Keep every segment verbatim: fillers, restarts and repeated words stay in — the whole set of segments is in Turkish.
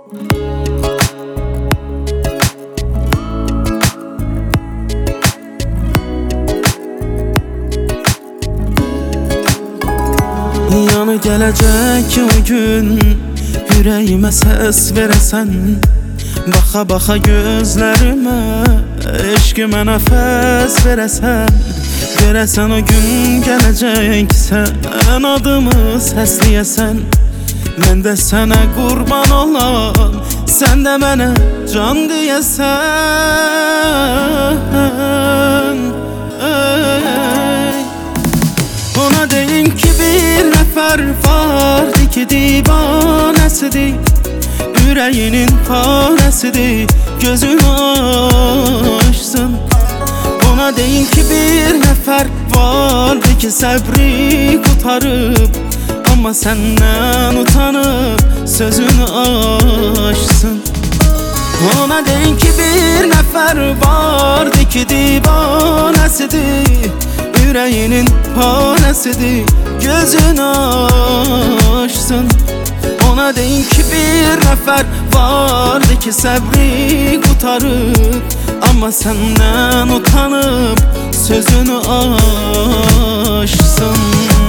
Yanı gelecek o gün, yüreğime ses veresen. Baxa baxa gözlerime, eşkime nefes veresen. Göresen o gün gelecek, sen adımı sesleyesen. Ben de sana kurban olan, sen de bana can diyesen. Ey. Ona deyin ki bir nefer vardı ki divanesidir, yüreğinin paresidir, gözünü açsın. Ona deyin ki bir nefer vardı ki sabri kurtarıp, ama senden utanıp sözünü açsın. Ona deyin ki bir nefer vardı ki divanesidir, yüreğinin paresidir, gözünü açsın. Ona deyin ki bir nefer vardı ki sabri kurtarıp, ama senden utanıp sözünü açsın.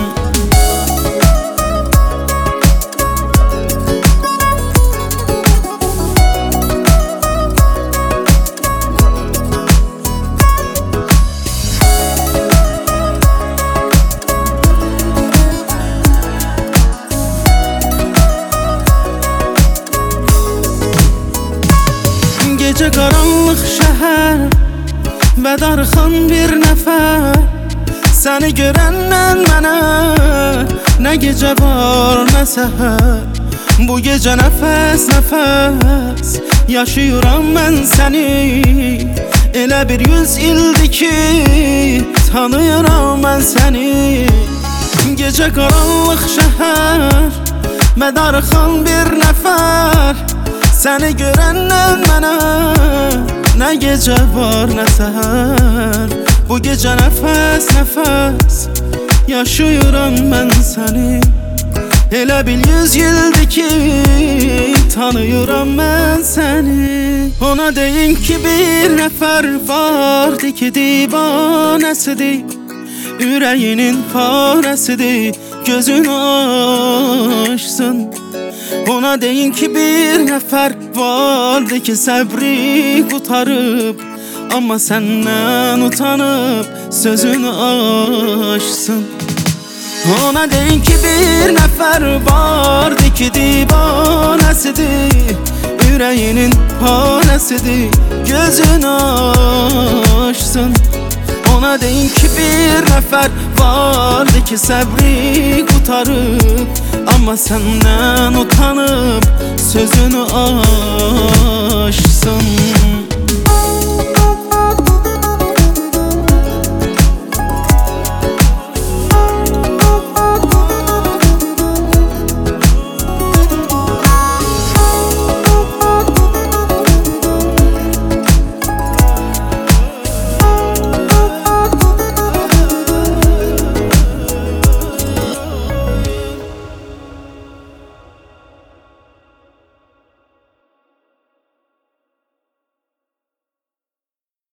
Gece karanlık şehir ve darxan bir nefer, seni görenden bana ne gece var ne seher. Bu gece nefes nefes yaşıyorum ben seni, elə bir yüz ildi ki tanıyorum ben seni. Gece karanlık şehir ve darxan bir nefer, seni görenden bana ne gece var ne seher. Bu gece nefes nefes yaşıyorum ben seni, elə bil yüz yıldır ki tanıyorum ben seni. Ona deyin ki bir nefer vardı ki divanesidir, yüreğinin paresidir, gözünü açsın. Ona deyin ki bir nefer vardı ki sabri kurtarıp, ama senden utanıp sözünü açsın. Ona deyin ki bir nefer vardı ki divanesidir, yüreğinin paresidir, gözünü açsın. Ona deyin ki bir nefer vardı ki sabri kurtarıp, ama senden utanıp sözünü açsın.